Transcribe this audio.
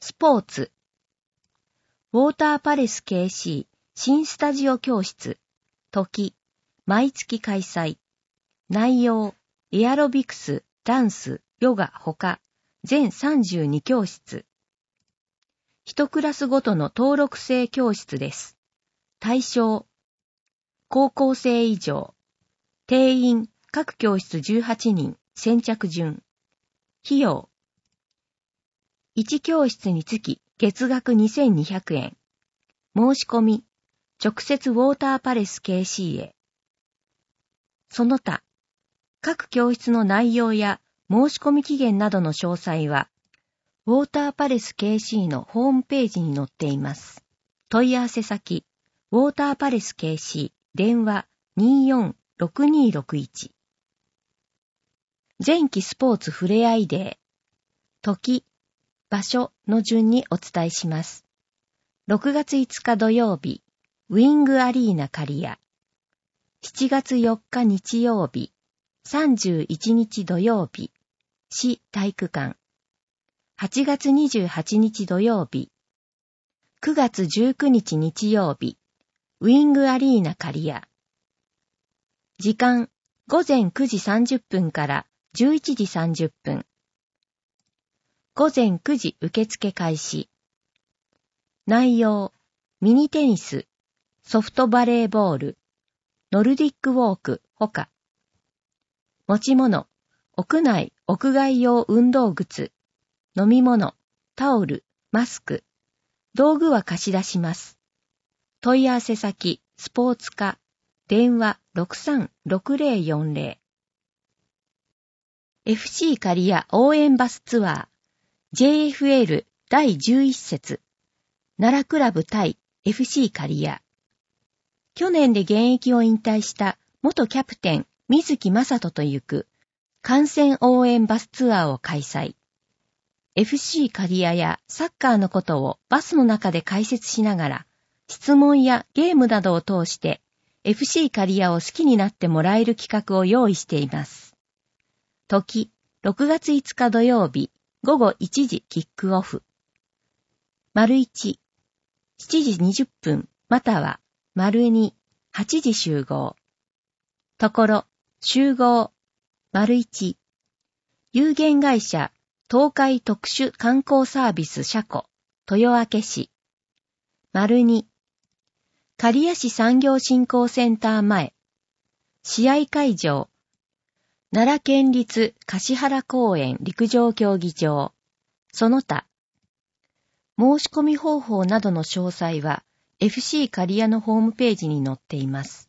スポーツ。ウォーターパレス KC 新スタジオ教室。時。毎月開催。内容。エアロビクス、ダンス、ヨガ、他。全32教室。1クラスごとの登録制教室です。対象。高校生以上。定員。各教室18人。先着順。費用。1教室につき月額2200円。申し込み。直接ウォーターパレス KC へ。その他。各教室の内容や申し込み期限などの詳細は、ウォーターパレス KC のホームページに載っています。問い合わせ先、ウォーターパレス KC、電話246261。前期スポーツふれあいデー。時、場所の順にお伝えします。6月5日土曜日、ウィングアリーナ刈谷。7月4日日曜日、31日土曜日、市体育館。8月28日土曜日、9月19日日曜日、ウィングアリーナ刈谷。時間、午前9時30分から11時30分。午前9時受付開始。内容、ミニテニス、ソフトバレーボール、ノルディックウォーク、他。持ち物、屋内、屋外用運動靴、飲み物、タオル、マスク、道具は貸し出します。問い合わせ先、スポーツ課、電話636040。FC 刈谷応援バスツアー、JFL 第11節、奈良クラブ対 FC 刈谷。去年で現役を引退した元キャプテン、水木正人と行く観戦応援バスツアーを開催。FC 刈谷やサッカーのことをバスの中で解説しながら、質問やゲームなどを通して FC 刈谷を好きになってもらえる企画を用意しています。時、6月5日土曜日、午後1時キックオフ。丸1、7時20分、または、丸2、8時集合。ところ、集合。丸1、有限会社、東海特殊観光サービス車庫、豊明市。丸2、刈谷市産業振興センター前。試合会場、奈良県立橿原公園陸上競技場。その他。申し込み方法などの詳細は FC 刈谷のホームページに載っています。